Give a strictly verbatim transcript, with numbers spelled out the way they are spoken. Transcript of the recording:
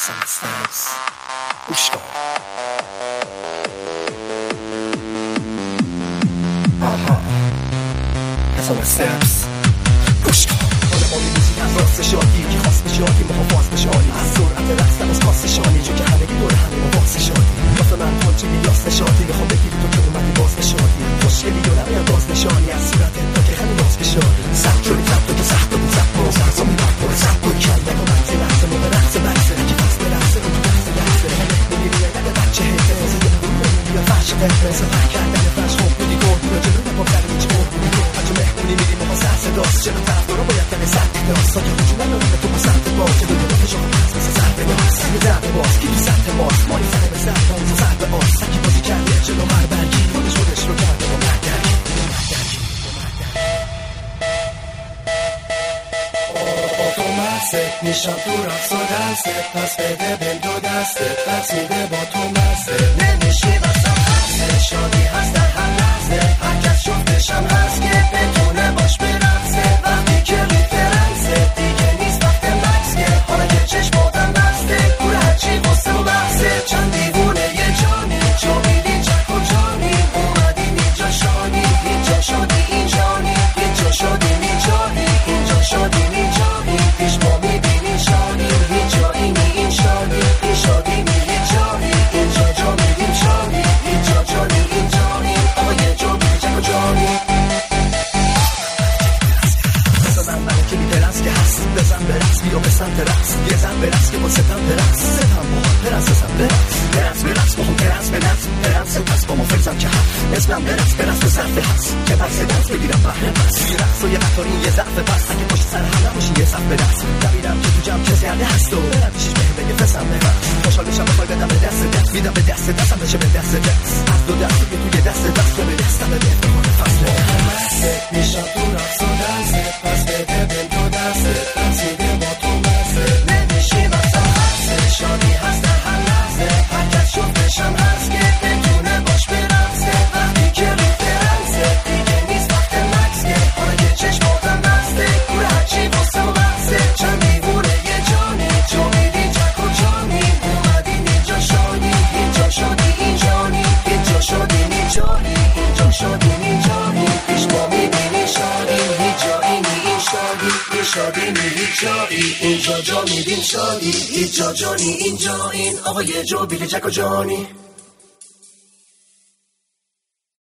Some steps گوش کن. آها Some steps گوش کن. حالا ما می‌ریزیم از راست شادی که خواست بشادی ما فاز بشادی از سرعت رقصم از کاست شادی چون که همه گی دور همه ما باز شادی واسه من پانچه میلیاس نشادی میخوام بگیری تو که اومدی باز بشادی خوشگلی و نمیم باز نشانی از صورتت تا که همین باز بشادی سخت شدی سخت و تو سخت و تو سخت و سخت و میبرد برو سخت و کل نگو بحثه بحثه موقع رقص بحثه که فصل برقصه و تو بحثه بحثه میبینی یه بچه هیته از یه بودی بیا فرش تفرس فرق کردن فرش خوب بودی گل بیا جلو نبا فرق هیچ بود بودی گل هرچه مهمونی میدیم و سر صداست چرا طرف دارو باید کنه سخت داست ساکه وجود نداره تو با سخت باز که دو دو دو شما پس مثل سر به داست یه درد باز که تو سخت باز مالی سر به سر باز و سر به آس سکی بازی کرده جلو هر برگی خودش خودش رو کرده با مردرگی ست میشم تو رقص و دنست پس بده بین دو دسته پس میده با تو مسته نمیشی بسم هسته شادی هست در هر لحظه هر کس شفتشم هست که بتونه باش برقصه وقتی که ریفرنسه دیگه نیست وقت مکس که حالا که چشماتم بسته گوره هرچی واسه و بحثه چند دیوونه یه جانی جو میدین چک و جانی اومدین اینجا شانی اینجا شدی اینجانی اینجا شدی اینجانی اینجا شدی اینجانی پیش ما میبینی شانی هیچ جایی نی این شانی این شادی نی هیچ جایی اینجا جا میدیم شانی اینجا جا نی این جانی آقا یه جا میدی چک و جانی بزن منه که میدرس که هست بزن برس بیا به سمت رقص یه زن برس که با ستم برس ستم با برس ستم برس برس برس با هم برس برس برس پس با ما فرزم که هست اسمم برس برس به صرف هست که پس دست بگیرم بهره بس یه رقص و یه قطاری یه ضعف بس اگه پشت سر همه باشی یه صف به دست نمیدم که تو جمع کسی هرده هست و برم پیشش بهم بگه فسم ببست خوشحال بشم بخوای بدم به دست دست میدم به دست دستم بشه به دست دست از دو دست که توی دست دست به دستم به بهت بخونه فصله میشم تو رقص و دسته پس بده بین دو دسته پس میده با تو مسته نمیشی بسم هسته شادی هست در هر لحظه هر کس شفتشم هست که بتونه باش برقصه وقتی که ریفرنسه دیگه نیست وقت مکس که حالا که چشماتم بسته گوره هرچی واسه و بحثه چند دیوونه یه جانی جو میدین جک و جانی اومدین اینجا شانی اینجا شدی اینجانی اینجا شدی اینجانی اینجا شدی اینجانی پیش ما میبینی شانی هیچ جایی نی این شادی این شادی نی هیچ جایی اینجا جا میدین شادی هیچ جا جانی اینجا این آقا یه جو بیلی جک و جانی